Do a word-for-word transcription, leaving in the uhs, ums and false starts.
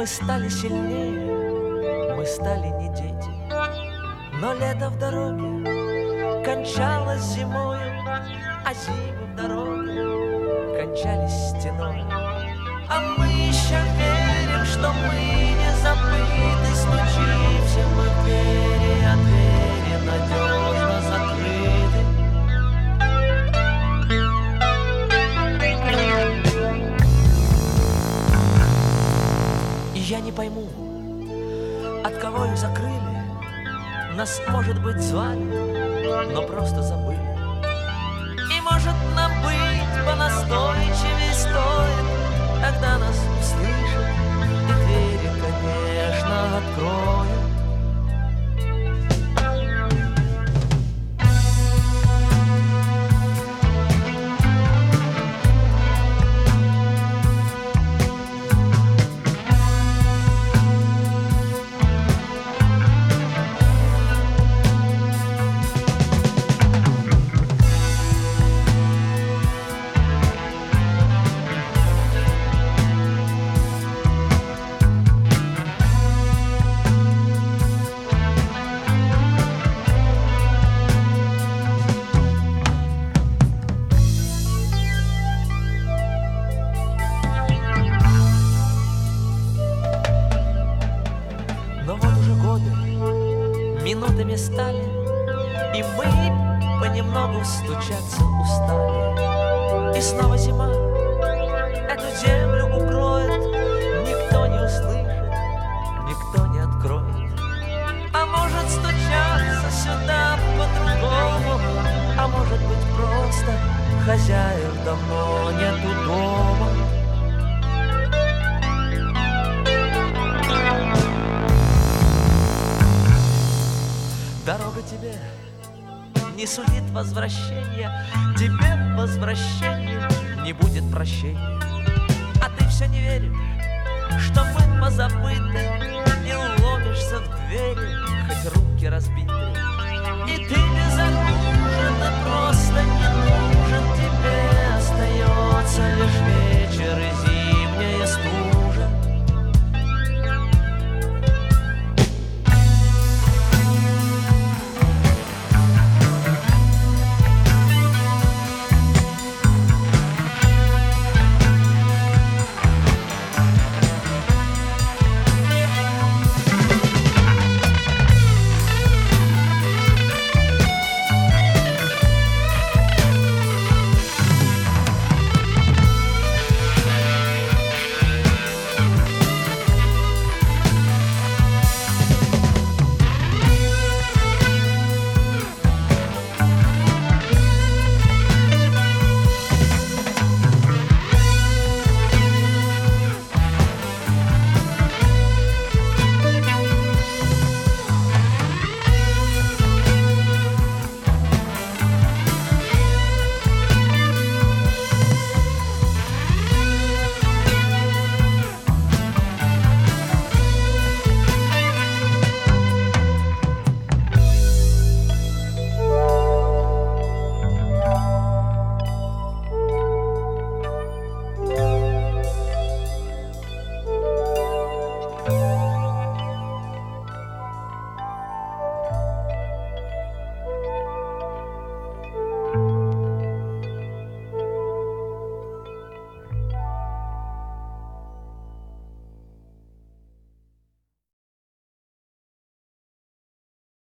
Мы стали сильнее, мы стали не дети. Но лето в дороге кончалось зимою, а зимы в дороге кончались стеной. А мы еще верим, что мы не забыты. Стучимся мы в двери, а двери надежно закрыты. И я не пойму, от кого их закрыли. Нас, может быть, звали, но просто забыли. И может нам быть понастойчивее стоит, когда нас услышат и двери, конечно, откроют. Минутами стали, и мы понемногу стучаться устали. И снова зима эту землю укроет, никто не услышит, никто не откроет. А может стучаться сюда по-другому, а может быть просто хозяев давно нету дома. Дорога тебе не сулит возвращения, тебе возвращения не будет прощения. А ты все не веришь, что мы позабыты, и ломишься в двери, хоть руки разбиты.